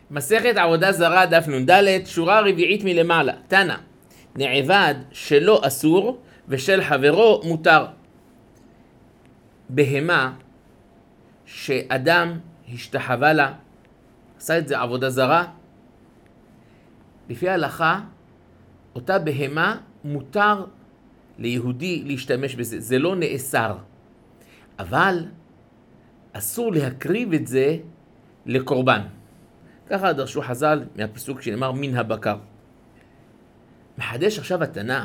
מסכת עבודה זרה דף נ"ד, שורה רביעית מלמעלה. תנא, נעבד שלו אסור ושל חברו מותר. בהמה שאדם השתחווה לה, עשה את זה עבודה זרה, לפי ההלכה אותה בהמה מותר ליהודי להשתמש בזה, זה לא נאסר, אבל אסור להקריב את זה לקורבן. ככה דרשו חז"ל מהפסוק שנאמר מן הבקר. מחדש עכשיו התנא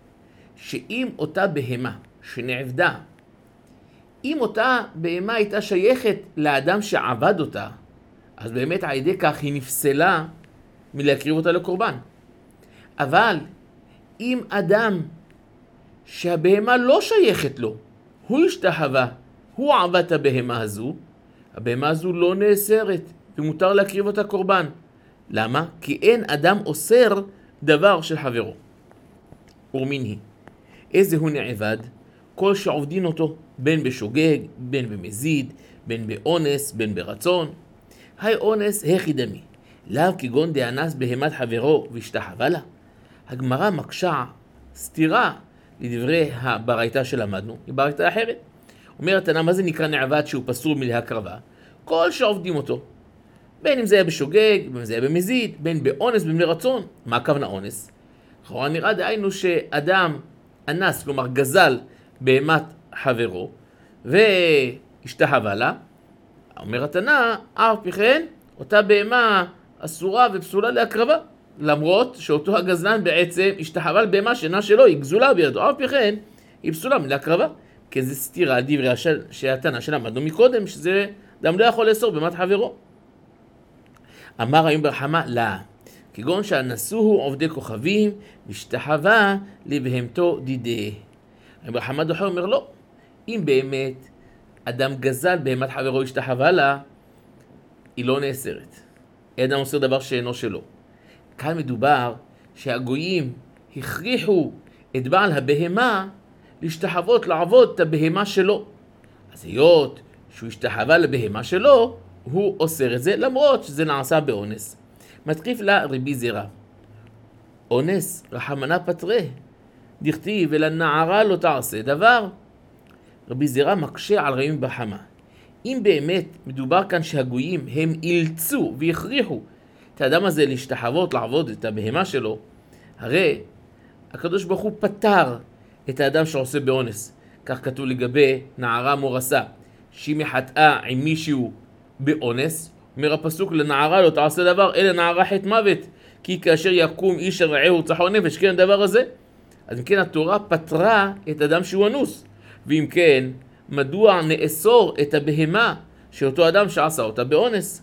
שאם אותה בהמה שנעבדה, אם אותה בהמה הייתה שייכת לאדם שעבד אותה, אז באמת על ידי כך היא נפסלה מלהקריב אותה לקורבן. אבל אם אדם שהבהמה לא שייכת לו, הוא השתחווה, הוא עבד את הבהמה הזו, הבהמה הזו לא נאסרת ומותר להקריב אותה קורבן. למה? כי אין אדם אוסר דבר של חברו. ורמין היא, איזה הוא נעבד? כל שעובדין אותו, בין בשוגג, בין במזיד, בין באונס, בין ברצון. היי אונס הכי דמי, לאו כגון דאנס בהמת חברו והשתחווה לה. הגמרא מקשה סתירה לדברי הברייתא שלמדנו, היא ברייתא אחרת. אומרת תנא, מה זה נקרא נעבד שהוא פסול מלהקרבה? כל שעובדים אותו, בין אם זה היה בשוגג, בין אם זה היה במזיד, בין באונס, בין ברצון. מה הכוונה אונס? לכאורה נראה דהיינו שאדם אנס, כלומר גזל בהמת חברו והשתחווה לה. אומר התנא, אף פי כן אותה בהמה אסורה ופסולה להקרבה, למרות שאותו הגזלן בעצם השתחווה לבהמה שאינה שלו, היא גזולה בידו, אף פי כן היא פסולה מלהקרבה. כי זה סתירה על דברי התנא שלמדנו מקודם, שזה אדם לא יכול לאסור בהמת חברו. אמר רבי בר חמא, לא, כגון שאנסוהו עובדי כוכבים והשתחווה לבהמתו דידי. רבי בר חמא דוחה אומר לא, אם באמת אדם גזל בהמת חברו השתחווה לה, היא לא נאסרת. אדם עושה דבר שאינו שלו. כאן מדובר שהגויים הכריחו את בעל הבהמה להשתחוות לעבוד את הבהמה שלו. אז היות שהוא השתחווה לבהמה שלו, הוא אוסר את זה, למרות שזה נעשה באונס. מתקיף לה רבי זירא, אונס רחמנא פטרי, דכתיב ולנערה לא תעשה דבר. רבי זירא מקשה על רבי בר חמא. אם באמת מדובר כאן שהגויים הם אילצו והכריחו את האדם הזה להשתחוות לעבוד את הבהמה שלו, הרי הקדוש ברוך הוא פטר את האדם שעושה באונס. כך כתוב לגבי נערה מורסה, שהיא מחטאה עם מישהו באונס, אומר הפסוק לנערה לא תעשה דבר אלא נערה חטא מוות, כי כאשר יקום איש אל רעהו צחו נפש, כן הדבר הזה. אז אם כן התורה פטרה את האדם שהוא אנוס, ואם כן מדוע נאסור את הבהמה שאותו אדם שעשה אותה באונס?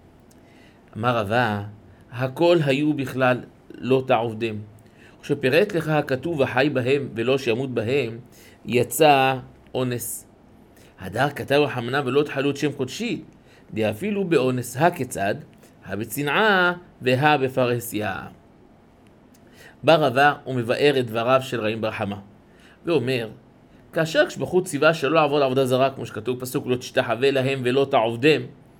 אמר רבא, הכל היו בכלל לא תעובדם. כשפירט לך הכתוב וחי בהם ולא שימות בהם, יצא אונס. הדר כתב רחמנא ולא תחלות שם קודשי, דאפילו באונס הכיצד, הבצנעה והבפרהסיה. בא רבא ומבאר את דבריו של רבי בר חמא, ואומר, כאשר כשבחור ציווה שלא לעבוד עבודה זרה, כמו שכתוב פסוק לא תשתחווה להם ולא תעובדם,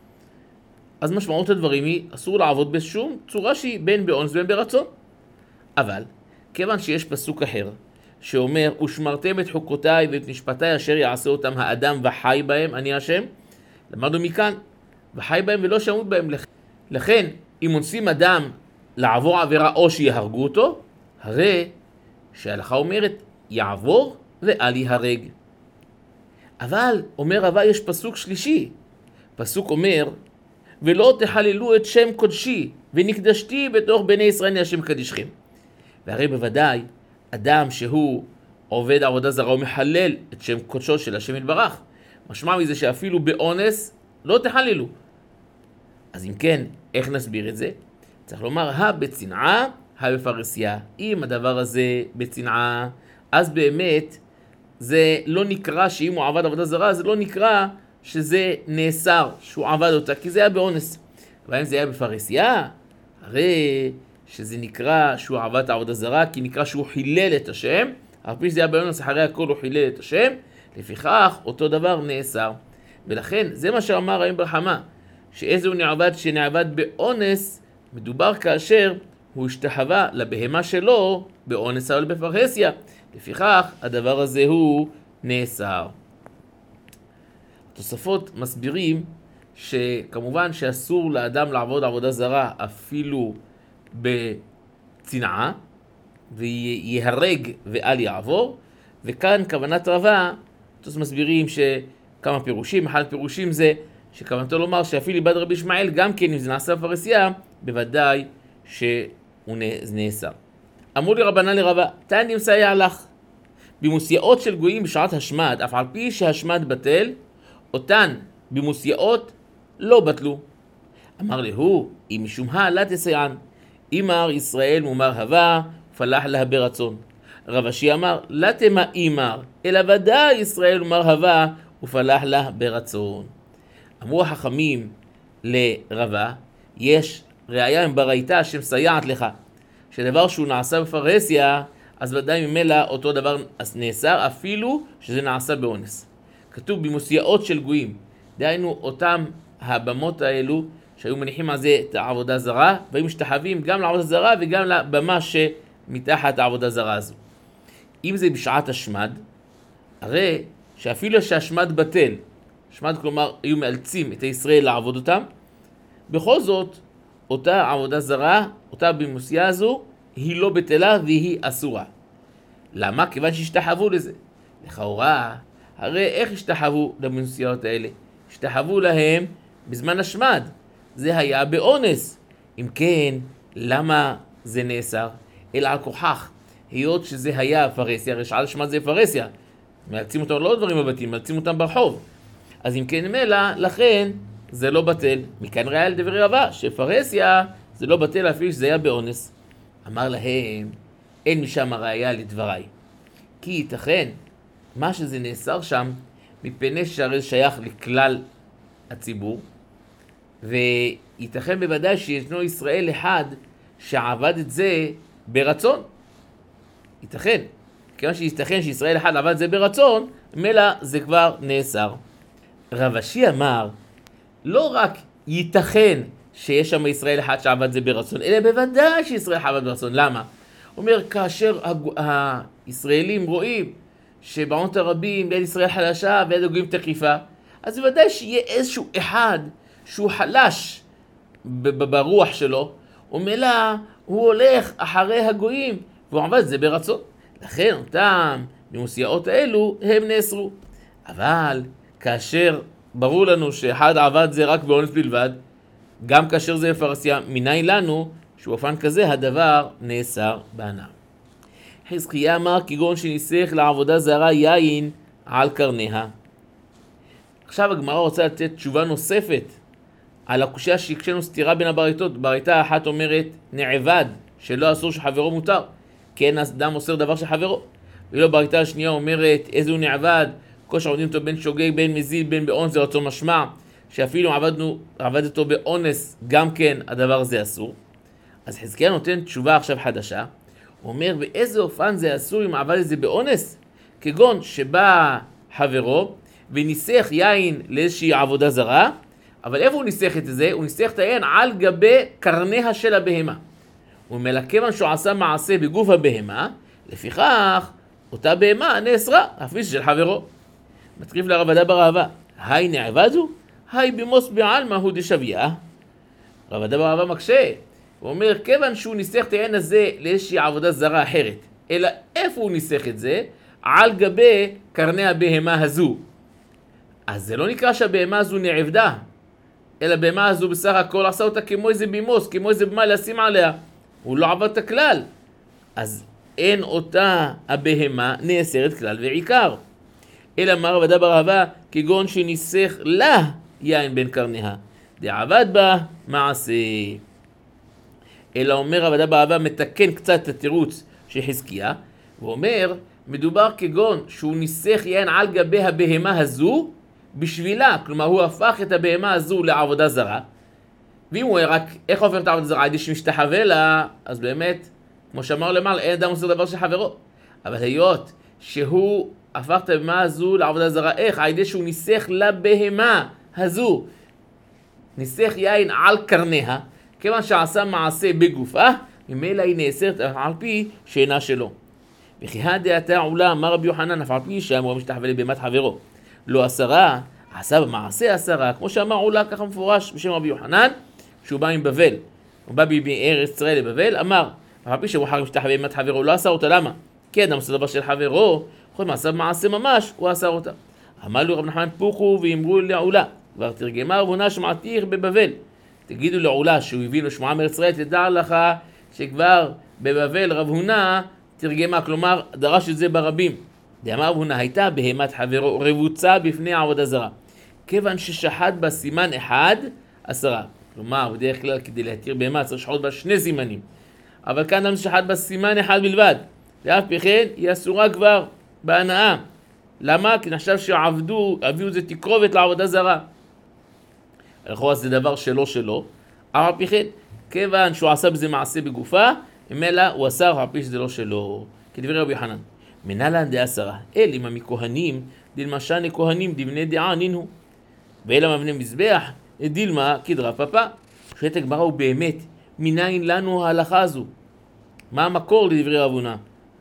אז משמעות הדברים היא, אסור לעבוד בשום צורה שהיא בין באונס ובין ברצון. אבל, כיוון שיש פסוק אחר, שאומר, ושמרתם את חוקותיי ואת משפטיי אשר יעשה אותם האדם וחי בהם, אני השם, למדנו מכאן, וחי בהם ולא שמות בהם. לכן, אם אונסים אדם לעבור עבירה או שיהרגו אותו, הרי שההלכה אומרת, יעבור ואל יהרג. אבל, אומר רבא, יש פסוק שלישי. פסוק אומר, ולא תחללו את שם קודשי, ונקדשתי בתוך בני ישראל אני השם קדישכם. והרי בוודאי, אדם שהוא עובד עבודה זרה ומחלל את שם קודשו של השם יתברך, משמע מזה שאפילו באונס לא תחללו. אז אם כן, איך נסביר את זה? צריך לומר, הבצנעה, הבפרהסיה. אם הדבר הזה בצנעה, אז באמת זה לא נקרא שאם הוא עבד עבודה זרה, זה לא נקרא שזה נאסר, שהוא עבד אותה, כי זה היה באונס. אבל אם זה היה בפרהסיה, הרי שזה נקרא שהוא עבד את העבודה זרה, כי נקרא שהוא חילל את השם, אבל פי שזה היה באונס, אחרי הכל הוא חילל את השם, לפיכך אותו דבר נאסר. ולכן זה מה שאמר רבי בר חמא, שאיזהו נעבד שנעבד באונס, מדובר כאשר הוא השתחווה לבהמה שלו באונס אבל בפרהסיה. לפיכך הדבר הזה הוא נאסר. התוספות מסבירים שכמובן שאסור לאדם לעבוד עבודה זרה אפילו בצנעה, ויהרג ואל יעבור. וכאן כוונת רבה, תוספות מסבירים שכמה פירושים. אחד הפירושים זה שכוונתו לומר שאפילו איבד רבי ישמעאל גם כן אם זה נעשה בפרהסיה, בוודאי שהוא נאסר. אמרו לי רבנן לרבה, תן דמסייע לך. במוסייעות של גויים בשעת השמד, אף על פי שהשמד בטל, אותן במוסייעות לא בטלו. אמר להו, אם משום לה תסייען. אמר ישראל מומר הווה, פלח לה ברצון. רב אשי אמר, לה תמה אמר, אלא ודאי ישראל מומר הווה, ופלח לה ברצון. אמרו החכמים לרבה, יש ראיה ברייתא שמסייעת לך, שדבר שהוא נעשה בפרהסיה, אז ודאי ממילא אותו דבר נאסר, אפילו שזה נעשה באונס. כתוב במוסייעות של גויים, דהיינו אותם הבמות האלו שהיו מניחים על זה את העבודה זרה, והיו משתחווים גם לעבודה זרה וגם לבמה שמתחת העבודה זרה הזו. אם זה בשעת השמד, הרי שאפילו שהשמד בטל, השמד כלומר היו מאלצים את ישראל לעבוד אותם, בכל זאת אותה עבודה זרה, אותה במוסיה הזו, היא לא בטלה והיא אסורה. למה? כיוון שהשתחוו לזה. לכאורה, הרי איך השתחוו למוסיות האלה? השתחוו להם בזמן השמד. זה היה באונס. אם כן, למה זה נאסר? אלא על כוחך. היות שזה היה פרהסיה, הרי שעת השמד זה פרהסיה. מאלצים אותם לא דברים בבתים, מאלצים אותם ברחוב. אז אם כן מלא, לכן זה לא בטל. מכאן ראיה לדברי רבה, שפרהסיה זה לא בטל אפילו שזה היה באונס. אמר להם, אין משם הראיה לדבריי. כי ייתכן, מה שזה נאסר שם, מפני שהרי זה שייך לכלל הציבור, וייתכן בוודאי שישנו ישראל אחד שעבד את זה ברצון. ייתכן. כיוון שייתכן שישראל אחד עבד את זה ברצון, מלא זה כבר נאסר. רב אשי אמר, לא רק ייתכן שיש שם ישראל אחד שעבד את זה ברצון, אלא בוודאי שישראל אחד עבד ברצון. למה? הוא אומר, כאשר הישראלים רואים שבעונות הרבים ביד ישראל חלשה ויד הגויים תקיפה, אז בוודאי שיהיה איזשהו אחד שהוא חלש ברוח שלו, ומילא הוא הולך אחרי הגויים והוא עבד את זה ברצון. לכן אותם ממוסייעות האלו הם נאסרו. אבל כאשר ברור לנו שאחד עבד זה רק באונס בלבד, גם כאשר זה בפרהסיה, מניין לנו שבאופן כזה הדבר נאסר בענם. חזקיה אמר כגון שניסח לעבודה זרה יין על קרניה. עכשיו הגמרא רוצה לתת תשובה נוספת על הקושיה שהקשינו סתירה בין הברייתות. ברייתא האחת אומרת נעבד שלא אסור שחברו מותר, כן אדם אוסר דבר שחברו. ואילו ברייתא השנייה אומרת איזהו נעבד כל שעובדים אותו בין שוגג בין מזיד בין באונס זה רצון משמע, שאפילו עבד אותו באונס גם כן הדבר הזה אסור. אז חזקיה נותן תשובה עכשיו חדשה. הוא אומר באיזה אופן זה אסור אם עבד את זה באונס? כגון שבא חברו וניסח יין לאיזושהי עבודה זרה, אבל איפה הוא ניסח את זה? הוא ניסח את היין על גבי קרניה של הבהמה. הוא אומר כיוון שהוא עשה מעשה בגוף הבהמה, לפיכך אותה בהמה נאסרה, אפילו של חברו. מתריף לרב אדא בר אהבה, היי נעבדו? היי במוס בעלמא הוא דשוויה. רב אדא בר אהבה מקשה. הוא אומר, כיוון שהוא ניסח את העין הזה לאיזושהי עבודה זרה אחרת, אלא איפה הוא ניסח את זה? על גבי קרני הבהמה הזו. אז זה לא נקרא שהבהמה הזו נעבדה, אלא הבהמה הזו בסך הכל עשה אותה כמו איזה בימוס, כמו איזה במה לשים עליה. הוא לא עבד את הכלל. אז אין אותה הבהמה נאסרת כלל ועיקר. אלא מה רב אדא בר אהבה, כגון שניסח לה יין בין קרניה, דעבד בה מעשה. אלא אומר רב אדא בר אהבה מתקן קצת את התירוץ של חזקיה, ואומר מדובר כגון שהוא ניסח יין על גבי הבהמה הזו בשבילה, כלומר הוא הפך את הבהמה הזו לעבודה זרה, ואם הוא רק איך עובר את העבודה זרה, עדי שמשתחווה לה, אז באמת כמו שאמר למעלה אין אדם עושה דבר של חברו. אבל היות שהוא הפך את הבהמה הזו לעבודה זרה, איך? עדי שהוא ניסח לבהמה הזו ניסח יין על קרניה, כיוון שעשה מעשה בגופה, ממילא היא נאסרת על פי שאינה שלו. וכי הדעתה עולה, אמר רבי יוחנן, אף על פי שאמרו משתחווה לבהמת חברו. לא אסרה, עשה במעשה אסרה, כמו שאמר עולה ככה מפורש בשם רבי יוחנן, כשהוא בא עם בבל. הוא בא מארץ ישראל לבבל, אמר, אף על פי שמוחר משתחווה לבהמת חברו, לא אסר אותה, למה? כי אדם עושה דבר של חברו, יכול מעשה במעשה ממש, הוא אסר אותה. אמר לו רב נחמן פוכו ואמרו לעולה, כבר תרגמה רב הונא שמעתיך בבבל. תגידו לעולה שהוא הביא לו שמועה מארץ ישראל, תדע לך שכבר בבבל רב הונא תרגמה, כלומר דרש את זה ברבים. דאמר רב הונא, הייתה בהמת חברו רבוצה בפני עבודה זרה, כיוון ששחט בה סימן אחד, אסרה. כלומר, בדרך כלל כדי להתיר בהמה צריך לשחוט בה שני סימנים, אבל כאן אדם שחט בה סימן אחד בלבד, ואף פי כן היא אסורה כבר בהנאה. למה? כי נחשב שעבדו, הביאו זה תקרובת לעבודה זרה. לכאורה זה דבר שלו, אבל פי כן, כיוון שהוא עשה בזה מעשה בגופה, ממילא הוא אסר, אבל פי שזה לא שלו. כדברי רבי יוחנן, מנהלן דאסרה, אלה מכהנים, דלמשני כהנים דבני דעה נינו, ואלה מבני מזבח, דילמה כדרב פפה. שואלת הגמרא, הוא באמת, מניין לנו ההלכה הזו? מה המקור לדברי רב הונא?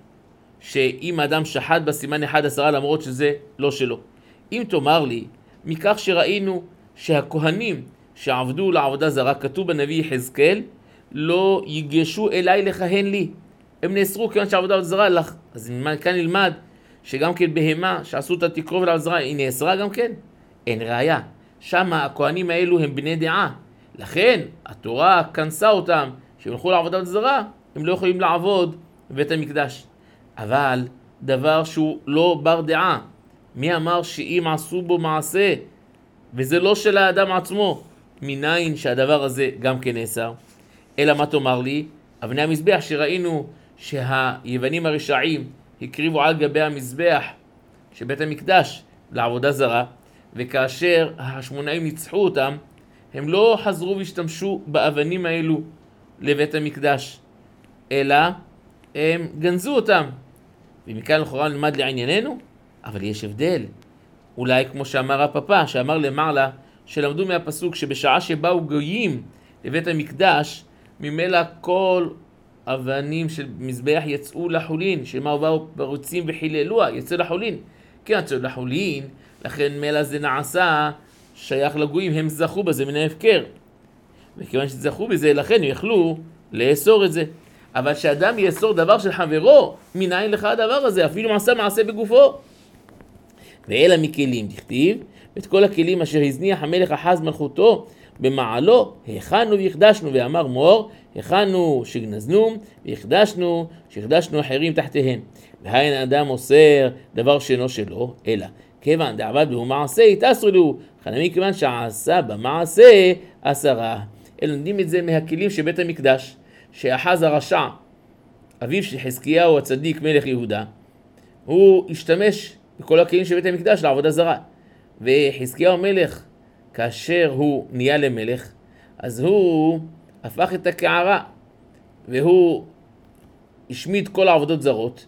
שאם האדם שחט בסימן אחד אסרה למרות שזה לא שלו. אם תאמר לי, מכך שראינו שהכהנים שעבדו לעבודה זרה, כתוב בנביא יחזקאל, לא ייגשו אליי לכהן לי. הם נאסרו כיוון שעבודה זרה לך. אז כאן נלמד שגם כן בהמה שעשו את התקרובת לעבודה זרה, היא נאסרה גם כן? אין ראיה. שם הכהנים האלו הם בני דעה. לכן התורה כנסה אותם, שהם הלכו לעבודה זרה, הם לא יכולים לעבוד בבית המקדש. אבל דבר שהוא לא בר דעה, מי אמר שאם עשו בו מעשה וזה לא של האדם עצמו, מניין שהדבר הזה גם כן נאסר? אלא מה תאמר לי? אבני המזבח שראינו שהיוונים הרשעים הקריבו על גבי המזבח שבית המקדש לעבודה זרה, וכאשר החשמונאים ניצחו אותם, הם לא חזרו והשתמשו באבנים האלו לבית המקדש, אלא הם גנזו אותם. ומכאן לכאורה נלמד לענייננו, אבל יש הבדל. אולי כמו שאמר הפפה, שאמר למעלה, שלמדו מהפסוק שבשעה שבאו גויים לבית המקדש, ממילא כל אבנים של מזבח יצאו לחולין, שמה באו פרוצים וחיללוה, יצאו לחולין. כן, יצאו לחולין, לכן מילא זה נעשה שייך לגויים, הם זכו בזה מן ההפקר. וכיוון שזכו בזה, לכן הם יכלו לאסור את זה. אבל שאדם יאסור דבר של חברו, מניין לך הדבר הזה, אפילו מעשה בגופו. ואלה מכלים, תכתיב, ואת כל הכלים אשר הזניח המלך אחז מלכותו במעלו, הכנו והקדשנו, ואמר מור, הכנו שגנזנו, והקדשנו שהקדשנו אחרים תחתיהם. והאין אדם אוסר דבר שאינו שלו, אלא כיוון דעבד בו מעשה, יתאסרו לו, חנמי כיוון שעשה במעשה אסרה. אלא לומדים את זה מהכלים של בית המקדש, שאחז הרשע, אביו של חזקיהו הצדיק מלך יהודה, הוא השתמש בכל הכלים של בית המקדש לעבודה זרה. וחזקיהו מלך, כאשר הוא נהיה למלך, אז הוא הפך את הקערה, והוא השמיד כל העבודות זרות,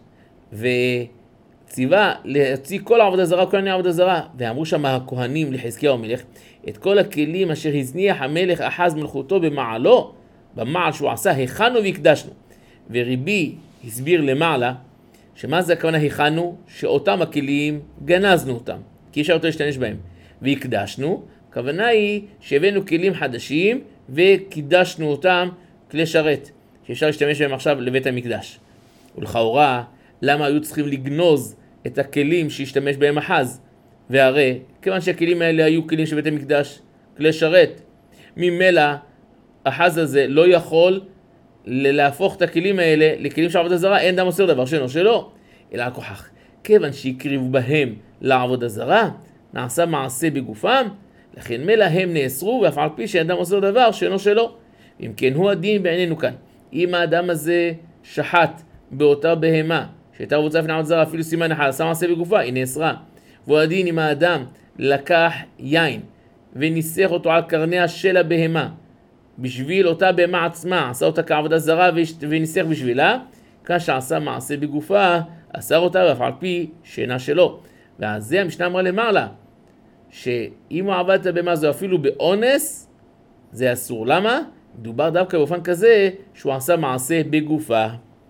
וציווה להוציא כל העבודה זרה, כל העבודה זרה. ואמרו שם הכהנים לחזקיהו המלך, את כל הכלים אשר הזניח המלך אחז מלכותו במעלו, במעל שהוא עשה, הכנו והקדשנו. וריבי הסביר למעלה, שמה זה הכוונה הכנו? שאותם הכלים גנזנו אותם, כי אפשר יותר להשתמש בהם. והקדשנו, הכוונה היא שהבאנו כלים חדשים וקידשנו אותם כלי שרת, שאפשר להשתמש בהם עכשיו לבית המקדש. ולכאורה, למה היו צריכים לגנוז את הכלים שהשתמש בהם אחז? והרי, כיוון שהכלים האלה היו כלים של בית המקדש, כלי שרת, ממילא אחז הזה לא יכול להפוך את הכלים האלה לכלים של עבודה זרה, אין דם עושה דבר שאינו שלו, אלא הכוחך. כיוון שהקריבו בהם לעבודה זרה, נעשה מעשה בגופם, לכן מילא הם נאסרו, ואף על פי שאדם עושה דבר שאינו שלו. אם כן הוא הדין בעינינו כאן. אם האדם הזה שחט באותה בהמה, שהייתה רבוצה לפני עבודה זרה, אפילו סימן אחד, עשה מעשה בגופה, היא נאסרה. והוא הדין אם האדם לקח יין, וניסח אותו על קרניה של הבהמה, בשביל אותה בהמה עצמה, עשה אותה כעבודה זרה וניסח בשבילה, כאשר עשה מעשה בגופה, אסר אותה ואף על פי שאינה שלו. ואז זה המשנה אמרה למעלה, שאם הוא עבד את הבהמה הזו אפילו באונס, זה אסור. למה? מדובר דווקא באופן כזה שהוא עשה מעשה בגופה.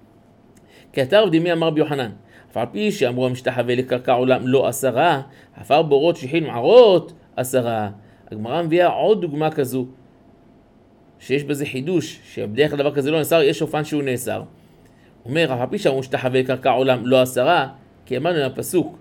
כתר ודמי אמר ביוחנן, אף על פי שאמרו המשתחווה לקרקע עולם לא 10, עפר בורות שחין מערות 10. הגמרא מביאה עוד דוגמה כזו, שיש בזה חידוש, שבדרך כלל דבר כזה לא נאסר, יש אופן שהוא נאסר. אומר, אף על פי שאמרו המשתחווה לקרקע עולם לא 10, כי אמרנו לפסוק,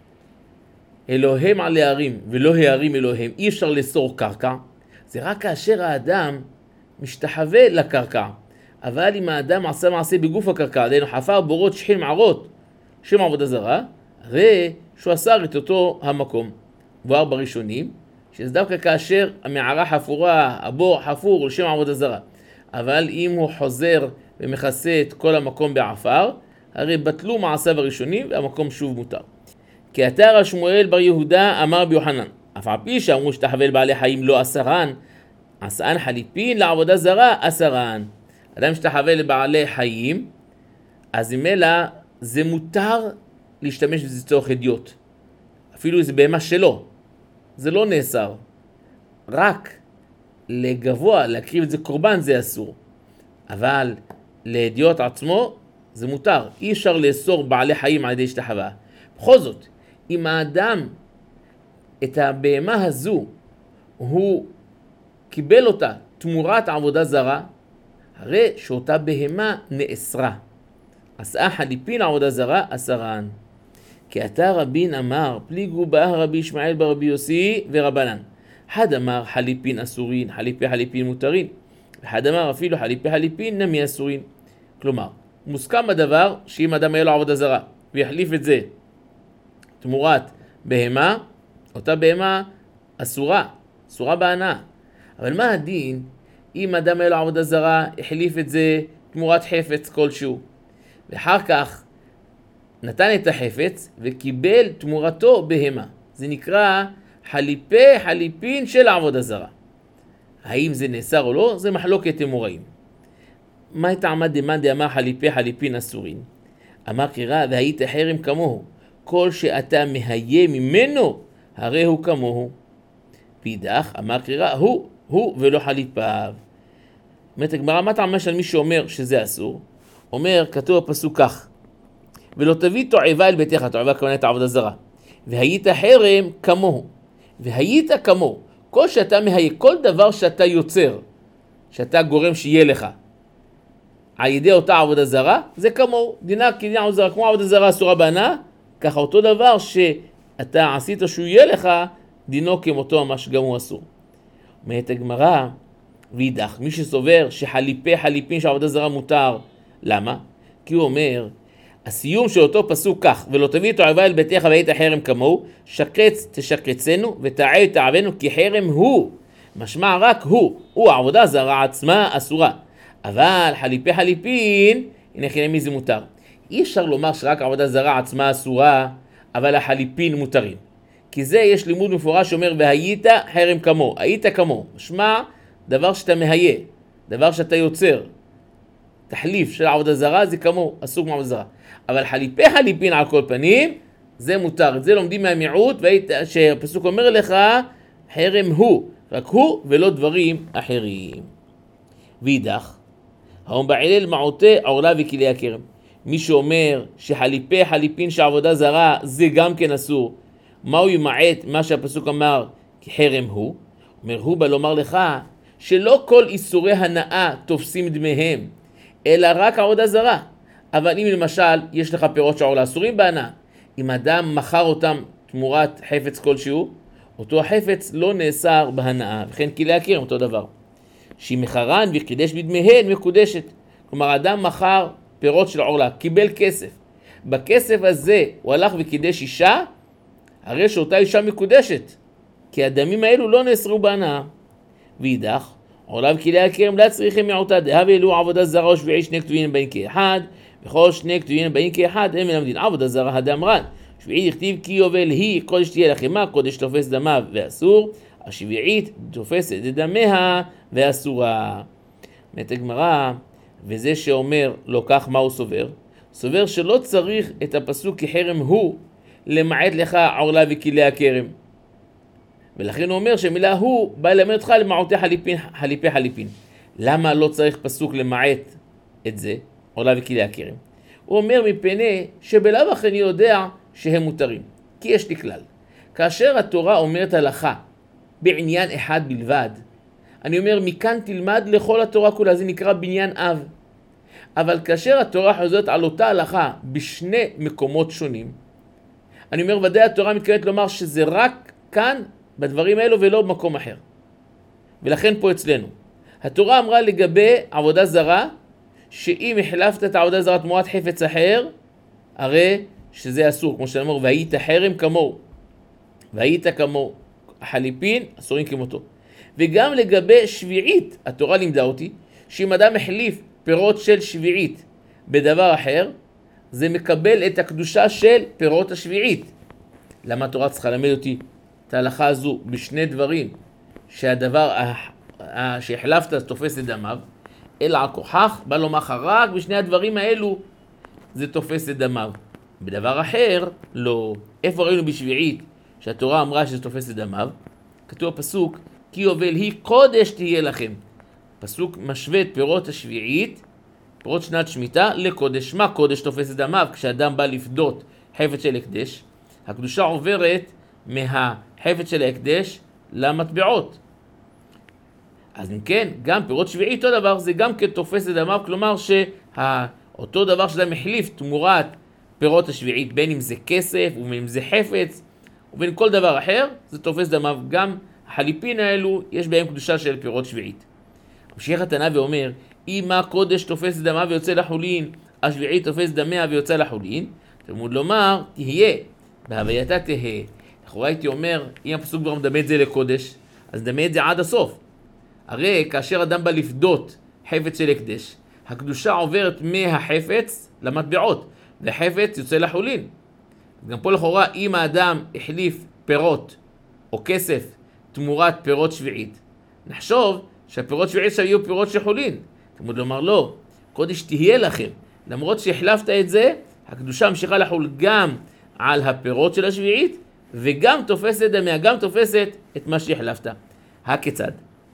אלוהם על הערים ולא הערים אלוהם, אי אפשר לאסור קרקע, זה רק כאשר האדם משתחווה לקרקע. אבל אם האדם עשה מעשה בגוף הקרקע, דהיינו חפר בורות שחין מערות, שם עבודה זרה, הרי שהוא אסר את אותו המקום. בואר בראשונים, שזה דווקא כאשר המערה חפורה, הבור חפור לשם עבודה זרה. אבל אם הוא חוזר ומכסה את כל המקום בעפר, הרי בטלו מעשיו הראשונים והמקום שוב מותר. כי עתר השמואל בר יהודה אמר ביוחנן, אף על פי שאמרו שתחווה לבעלי חיים לא 10, עשאן חליפין לעבודה זרה 10. אדם שתחווה לבעלי חיים, אז ממילא זה מותר להשתמש בזה צורך הדיוט. אפילו זה בהמה שלו, זה לא נאסר. רק לגבוה, להקריב את זה קורבן, זה אסור. אבל להדיוט עצמו, זה מותר. אי אפשר לאסור בעלי חיים על ידי שתחווה. בכל זאת, אם האדם את הבהמה הזו, הוא קיבל אותה תמורת עבודה זרה, הרי שאותה בהמה נאסרה. עשה חליפין עבודה זרה 10. כי עתה רבין אמר, פליגו בה רבי ישמעאל ברבי יוסי ורבנן. אחד אמר חליפין אסורין, חליפין מותרין. ואחד אמר אפילו חליפין נמי אסורין. כלומר, מוסכם בדבר שאם אדם היה לו עבודה זרה, ויחליף את זה תמורת בהמה, אותה בהמה אסורה בהנאה. אבל מה הדין אם אדם היה לו עבודה זרה, החליף את זה תמורת חפץ כלשהו, ואחר כך נתן את החפץ וקיבל תמורתו בהמה? זה נקרא חליפין של עבודה זרה. האם זה נאסר או לא? זה מחלוקת אמוראים. מה טעמה דמאן דאמר חליפין אסורין? אמר קרא, והיית חרם כמוהו, כל שאתה מהיה ממנו הרי הוא כמוהו. פידך אמר קרא, הוא ולא חליפיו. אומרת הגמרא, מה טעמה של מי שאומר שזה אסור? אומר, כתוב בפסוק כך, ולא תביא תועבה אל ביתך, תועבה כמובן את העבודה זרה, והיית חרם כמוהו, והיית כמוהו, כל שאתה מהיה, כל דבר שאתה יוצר, שאתה גורם שיהיה לך, על ידי אותה עבודה זרה, זה כמוהו, דינה כדין עבודה זרה, כמו עבודה זרה אסורה בהנאה, ככה אותו דבר שאתה עשית שהוא יהיה לך, דינו כמותו ממש גם הוא אסור. אומרת הגמרא, וידך, מי שסובר שחליפין של עבודה זרה מותר, למה? כי הוא אומר, הסיום של אותו פסוק כך, ולא תביא תועבה אל ביתך והיית חרם כמוהו, שקץ תשקצנו ותעל תעבנו כי חרם הוא, משמע רק הוא העבודה זרה עצמה אסורה. אבל חליפין, הנה חינם מי זה מותר. אי אפשר לומר שרק העבודה זרה עצמה אסורה, אבל החליפין מותרים. כי זה יש לימוד מפורש שאומר, והיית חרם כמוהו, היית כמוהו. משמע, דבר שאתה מהיה, דבר שאתה יוצר. תחליף של עבודה זרה זה כמוהו, אסור כמו עבודה זרה. אבל חליפין על כל פנים, זה מותר. את זה לומדים מהמיעוט, שהפסוק אומר לך, חרם הוא, רק הוא ולא דברים אחרים. וידך, האום בעילל מעוטה עורלה וכלי הכרם. מי שאומר שחליפין של עבודה זרה זה גם כן אסור, מה הוא ימעט מה שהפסוק אמר כחרם הוא? אומר הוא בא לומר לך שלא כל איסורי הנאה תופסים דמיהם, אלא רק עבודה זרה. אבל אם למשל יש לך פירות שעולה אסורים בהנאה, אם אדם מכר אותם תמורת חפץ כלשהו, אותו החפץ לא נאסר בהנאה, וכן כלי הכרם אותו דבר. שהיא מחרן וחידש בדמיהן מקודשת. כלומר, אדם מכר פירות של עורלה, קיבל כסף. בכסף הזה הוא הלך וקידש אישה, הרי שאותה אישה מקודשת, כי הדמים האלו לא נאסרו בהנאה. וידך, עורלה וכלי הכרם לא צריכים מעוטה, דהווה אלו עבודה זרה או שביעי שני כתובים באים כאחד, וכל שני כתובים באים כאחד, הם מלמדים עבודה זרה הדאמרן. שביעית יכתיב כי יובל היא, קודש תהיה לחמה, קודש תופס דמיו ואסור, השביעית תופסת דמיה ואסורה. אומרת הגמרא, וזה שאומר לא כך מה הוא סובר? סובר שלא צריך את הפסוק כחרם הוא למעט לך עורלה וכלי הכרם. ולכן הוא אומר שמילה הוא בא ללמד אותך למעוטי חליפי חליפין. למה לא צריך פסוק למעט את זה, עולה וכלי הכרם? הוא אומר מפני שבלאו הכי אני יודע שהם מותרים. כי יש לי כלל. כאשר התורה אומרת הלכה בעניין אחד בלבד, אני אומר מכאן תלמד לכל התורה כולה, זה נקרא בניין אב. אבל כאשר התורה חוזרת על אותה הלכה בשני מקומות שונים, אני אומר ודאי התורה מתכוונת לומר שזה רק כאן בדברים האלו ולא במקום אחר. ולכן פה אצלנו התורה אמרה לגבי עבודה זרה, שאם החלפת את העבודה זרה תמורת חפץ אחר, הרי שזה אסור, כמו שאמר, והיית חרם כמוהו, והיית כמו החליפין, אסורים כמותו. וגם לגבי שביעית, התורה לימדה אותי, שאם אדם החליף פירות של שביעית בדבר אחר, זה מקבל את הקדושה של פירות השביעית. למה התורה צריכה ללמד אותי את ההלכה הזו בשני דברים, שהדבר שהחלפת תופס את דמיו, אלא על כוחך, בא לומר רק בשני הדברים האלו זה תופס את דמיו. בדבר אחר, לא. איפה ראינו בשביעית שהתורה אמרה שזה תופס את דמיו? כתוב הפסוק, כי יובל היא קודש תהיה לכם. פסוק משווה את פירות השביעית, פירות שנת שמיטה, לקודש. מה קודש תופס את דמיו? כשאדם בא לפדות חפץ של הקדש, הקדושה עוברת מהחפץ של הקדש למטבעות. אז כן, גם פירות שביעית אותו דבר, זה גם כן תופס את דמיו, כלומר שאותו דבר שאדם החליף תמורת פירות השביעית, בין אם זה כסף ובין אם זה חפץ ובין כל דבר אחר, זה תופס דמיו. גם החליפין האלו יש בהם קדושה של פירות שביעית. ממשיך התנא ואומר, אם הקודש תופס דמה ויוצא לחולין, השביעית תופס דמיה ויוצא לחולין, תלמוד לומר, תהיה, בהווייתה תהיה. לכאורה הייתי אומר, אם הפסוק כבר מדמה את זה לקודש, אז דמה את זה עד הסוף. הרי כאשר אדם בא לפדות חפץ של הקדש, הקדושה עוברת מהחפץ למטבעות, והחפץ יוצא לחולין. גם פה לכאורה, אם האדם החליף פירות או כסף תמורת פירות שביעית, נחשוב שהפירות שביעית שהיו פירות שחולין. תלמוד לומר לא, קודש תהיה לכם. למרות שהחלפת את זה, הקדושה המשיכה לחול גם על הפירות של השביעית, וגם תופסת דמיה, גם תופסת את מה שהחלפת. הכיצד?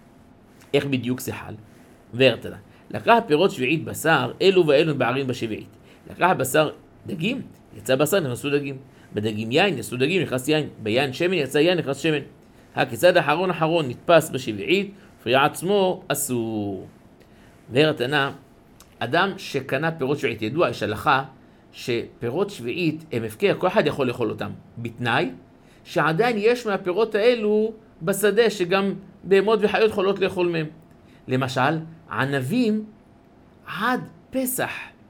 איך בדיוק זה חל? והרתלה. לקח פירות שביעית בשר, אלו ואלו בערים בשביעית. לקח בשר דגים, יצא בשר, נכנסו דגים. בדגים יין, יצאו דגים, נכנס יין. ביין שמן, יצא יין, נכנס שמן. הכיצד אחרון נתפס בשביעית, פריעה עצמו אסור. והרתנה, אדם שקנה פירות שביעית, ידוע, יש הלכה שפירות שביעית הם הפקר, כל אחד יכול לאכול אותם, בתנאי שעדיין יש מהפירות האלו בשדה שגם בהמות וחיות יכולות לאכול מהם. למשל, ענבים עד פסח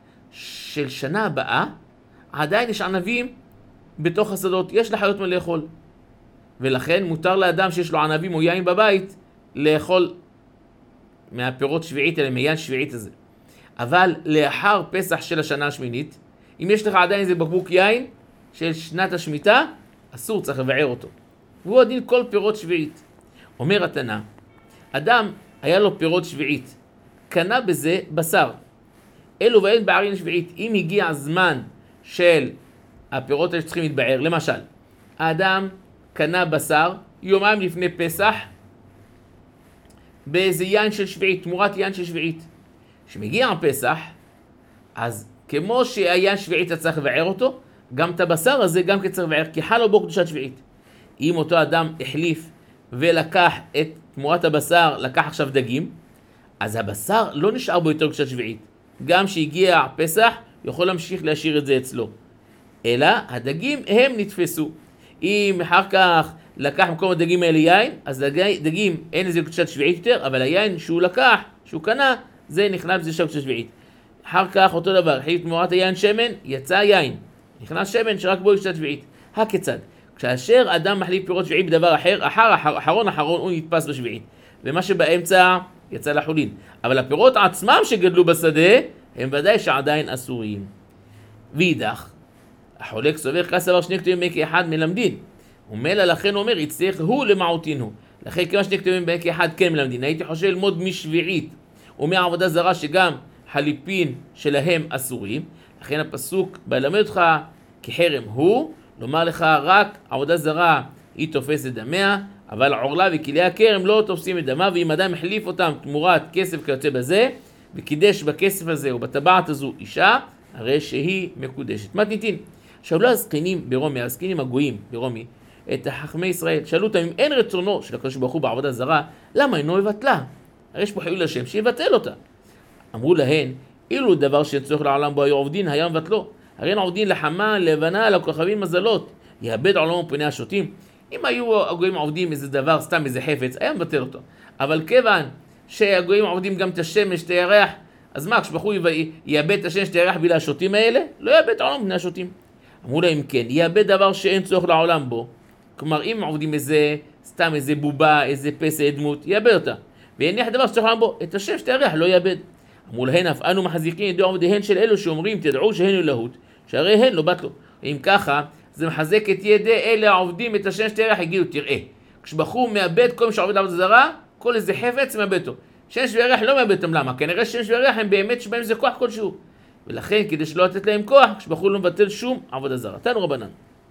של שנה הבאה, עדיין יש ענבים בתוך השדות, יש לחיות מה לאכול. ולכן מותר לאדם שיש לו ענבים או יין בבית לאכול מהפירות שביעית האלה, מיין שביעית הזה. אבל לאחר פסח של השנה השמינית, אם יש לך עדיין איזה בקבוק יין של שנת השמיטה, אסור, צריך לבער אותו. והוא הדין כל פירות שביעית. אומר התנא, אדם היה לו פירות שביעית, קנה בזה בשר. אלו ואין בערים שביעית. אם הגיע הזמן של הפירות האלה שצריכים להתבער, למשל, האדם קנה בשר יומיים לפני פסח באיזה יין של שביעית, תמורת יין של שביעית. כשמגיע הפסח, אז כמו שהיין שביעית צריך לבער אותו, גם את הבשר הזה גם צריך לבער, כי חלה בו קדושת שביעית. אם אותו אדם החליף ולקח את תמורת הבשר, לקח עכשיו דגים, אז הבשר לא נשאר בו יותר קדושת שביעית. גם שהגיע פסח, יכול להמשיך להשאיר את זה אצלו. אלא הדגים הם נתפסו. אם אחר כך לקח מקום הדגים האלה יין, אז דגים אין לזה קדושת שביעית יותר, אבל היין שהוא לקח, שהוא קנה, זה נכנס בזה קדושת שביעית. אחר כך אותו דבר, החליף תמורת היין שמן, יצא יין. נכנס שמן שרק בו קדושת שביעית. הכיצד? כאשר אדם מחליף פירות שביעית בדבר אחר, אחרון הוא נתפס בשביעית. ומה שבאמצע יצא לחולין. אבל הפירות עצמם שגדלו בשדה, הם ודאי שעדיין אסורים. ואידך, החולק סובר כסבר שני כתובים כאחד מלמדין. ומילא לכן אומר, יצטרך הוא למעוטין הוא. לכן כמה שני כתובים כאחד כן מלמדין. הייתי חושב ללמוד משביעית ומעבודה זרה שגם חליפין שלהם אסורים. לכן הפסוק בלמד אותך כחרם הוא, לומר לך רק עבודה זרה היא תופסת דמיה, אבל עורלה וכלי הכרם לא תופסים את דמה, ואם אדם החליף אותם תמורת כסף כיוצא בזה, וקידש בכסף הזה או בטבעת הזו אישה, הרי שהיא מקודשת. מתניתין, שאלו הזקנים ברומי, הזקנים הגויים ברומי, את חכמי ישראל, שאלו אותם אם אין רצונו של הקדוש ברוך הוא בעבודה זרה, למה אינו מבטלה? הרי יש פה חילול השם שיבטל אותה. אמרו להן, אילו דבר שצריך לעולם בו היו עובדין, היה מבטלו. הרי אין עובדין לחמה, לבנה, לכוכבים מזלות, יאבד עולמו פני השוטים. אם היו הגויים עובדים איזה דבר, סתם איזה חפץ, היה מבטל אותו. אבל כיוון שהגויים עובדים גם את השמש, את הירח, אז מה, כשבחור יאבד את השמש, את הירח בגלל השוטים האלה? לא יאבד עולמו פני השוטים. אמרו להם כן, יאבד דבר שאין צורך לעולם בו. כלומר, אם עובדים איזה, סתם איזה בובה, איזה פסע, דמות, יאבד אותה. ויניח דבר שצריך לעולם בו, את השמש, את הירח, לא יאבד. אמרו להן, אף אנו מחזיקים ידי עובדיהן של אלו שאומרים, תדעו שהן אלוהות, שהרי הן לא בטלו. אם ככה, זה מחזק את ידי אלה העובדים את השמש, את הירח, יגידו, תראה, כשבחור מאבד כל מי שעובד עבודה זרה, כל איזה חפץ מאבד אותו. שמש וירח לא מאבד אותם, למה? כנראה שמש וירח הם באמת שבהם זה כוח כלשהו. ולכן, כדי שלא לתת להם כוח, כשבחור לא מבטל שום עבודה זרה. תנו רבנן.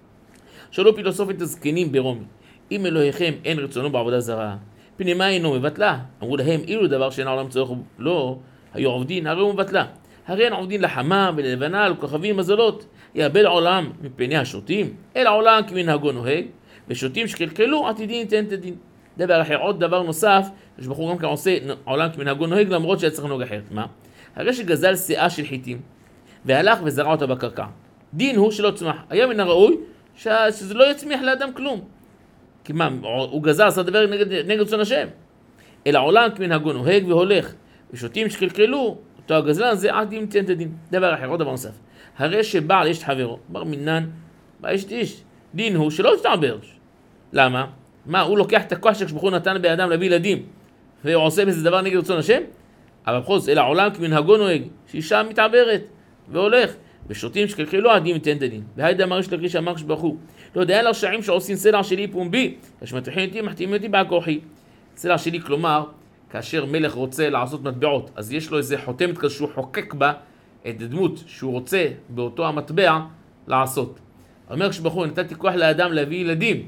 שאלו פילוסופית הזקנים ברומי, אם אלוהיכם אין רצונו בעבודה זרה, פני מה אינו מבטלה? אמרו להם, אילו דבר שאין העולם צורך לא, היו עובדין, הרי הוא מבטלה. הרי אין עובדין לחמה וללבנה, לכוכבים מזלות, יאבד עולם מפני השוטים, אלא עולם כמנהגו נוהג, ושוטים שקלקלו עתידין ייתן תדין. דבר אחר, עוד דבר נוסף, שבחור גם כאן עושה עולם כמנהגו נוהג, למרות שהיה צריך לנהוג אחרת. מה? הרי שגזל שאה של חיטים, והלך וזרע אותה בקרקע. דין הוא שלא צמח. היה מן הראוי שזה לא יצמיח לאדם כלום. כי מה, הוא גזל, עשה דבר נגד רצון השם. אלא עולם כמנהגו נוהג והולך, ושוטים שקלקלו, אותו הגזלן הזה עד ייתן תדין. דבר אחר, עוד דבר נוסף. הרי שבעל יש את חברו, בר מינן, יש איש. דין הוא שלא יתעבר. למה? מה, הוא לוקח את הכוח שכשבחור נתן באדם להביא ילדים, והוא עושה בזה דבר נגד רצון השם? אבל בכל זאת, אלא עולם כמנהגו נוהג, שאישה מתעברת והולך, ושוטים שקלקלו עד ייתן תדין. והיידה אמר שלקריש אמר כשבחור, לא יודע לרשעים שעושים סלע שלי פומבי, כשמתחילים אותי, מחתימים אותי בעל כורחי. סלע שלי, כלומר, כאשר מלך רוצה לעשות מטבעות, אז יש לו איזה חותמת כזה שהוא חוקק בה את הדמות שהוא רוצה באותו המטבע לעשות. אומר כשבחור, נתתי כוח לאדם להביא ילדים,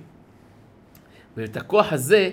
ואת הכוח הזה,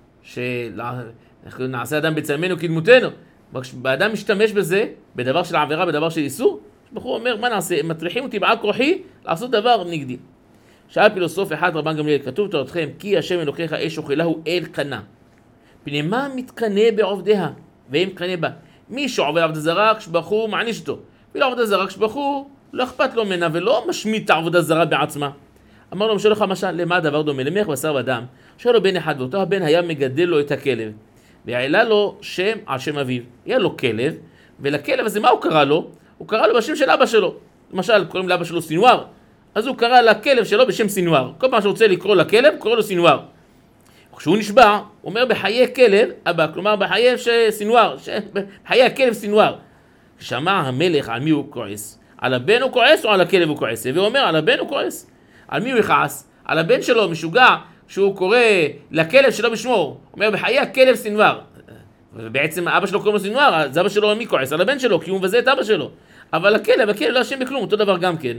שנעשה אדם בצלמנו כדמותנו, כשאדם משתמש בזה, בדבר של עבירה, בדבר של איסור, כשבחור אומר, מה נעשה? הם מטריחים אותי בעל כורחי לעשות דבר נגדי. שאל פילוסוף אחד רבן גמליאל, כתוב תורתכם, כי השם אלוקיך אש אוכלהו אל קנה. פני מה מתקנה בעובדיה? ואם מתקנה בה? מי שעובד עבודה זרה כשבחור מעניש אותו. ולא עבודה זרה כשבחור לא אכפת לו ממנה ולא משמיט את העבודה זרה בעצמה. אמר לו, משל לך משל, למה הדבר דומה? למלך בשר ודם. שהיה לו בן אחד, ואותו הבן היה מגדל לו את הכלב. והעלה לו שם על שם אביו. היה לו כלב, ולכלב הזה מה הוא קרא לו? הוא קרא לו בשם של אבא שלו. למשל, קוראים לאבא שלו סינואר. אז הוא קרא לכלב שלו בשם סינואר. כל פעם שרוצה לקרוא לכלב, קורא לו סינואר. כשהוא נשבע, הוא אומר בחיי כלב, אבא, כלומר בחיי סינואר, בחיי הכלב סינואר. שמע המלך על מי הוא כועס. על הבן הוא כועס או על הכלב הוא כועס? והוא אומר, על הבן הוא כועס. על מי הוא יכעס? על הבן שלו, משוגע, שהוא קורא לכלב שלו בשמו. הוא אומר, בחיי הכלב סינואר. ובעצם אבא שלו קורא לו סינואר, אז אבא שלו מי כועס? על הבן שלו, כי הוא מבזה את אבא שלו. אבל הכלב לא אשם בכלום, אותו דבר גם כן.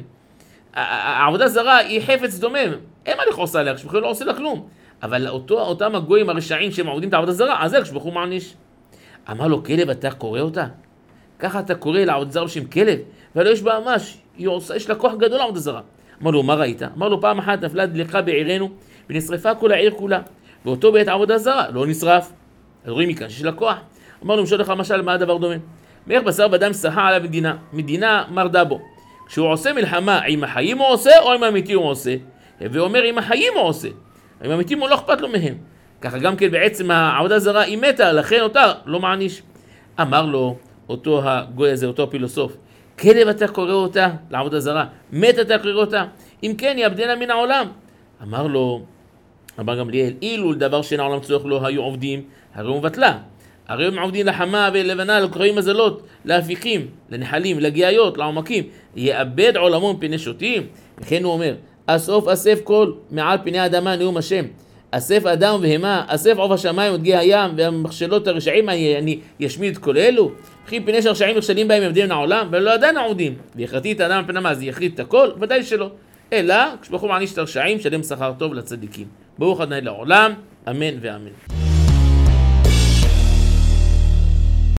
העבודה זרה היא חפץ דומם. אין מה לכעוס עליה, כשבחור לא עושה לה כלום. אבל אותם הגויים הרשעים שהם עובדים את העבודה זרה, אז זה כשבחור מעניש. אמר לו, כלב, אתה קורא אותה? ככה אתה קורא לעבודה זרה בשם כלב? ולא יש בה ממש, יש לה כוח גדול לעבודה זרה. אמר לו, מה ראית? אמר לו, פעם אחת נפלה דלקה בעירנו, ונשרפה כל העיר כולה. ואותו בעת עבודה זרה לא נשרף. אז רואים מכאן שיש לה כוח. אמר לו, משל לך משל, מה הדבר דומה? מלך בשר ודם שחה עליו מדינה מרדה בו. כשהוא עושה מלחמה, עם החיים הוא עושה, או עם המתים הוא עושה? ואומר, עם החיים הוא עושה. עם המתים הוא לא אכפת לו מהם. ככה גם כן בעצם העבודה זרה היא מתה, לכן אותה לא מעניש. אמר לו אותו הגוי הזה, אותו הפילוסוף, כלב אתה קורא אותה לעבודה זרה, מת אתה קורא אותה, אם כן יאבדנה מן העולם. אמר לו רבן גמליאל, אילו לדבר שאין העולם צורך לא היו עובדים, הרי הוא מבטלה. הרי הם עובדים לחמה ולבנה, לכוכבים מזלות, להפיכים, לנחלים, לגיאיות, לעומקים, יאבד עולמו מפני שוטים. וכן הוא אומר, אסוף אסף כל מעל פני האדמה נאום השם, אסף אדם ובהמה, אסף עוף השמיים ודגי הים, והמכשלות הרשעים אני ישמיד כל אלו. וכי פני שהרשעים נכשלים בהם יבדים מן העולם, ולא עדיין עובדים. ויחרתי את האדם מפני מה, אז יחריט את הכל? ודאי שלא. אלא, כשבחור מעניש את הרשעים, שלם שכר טוב לצדיקים. ברוך ה' לעולם. אמן ואמן.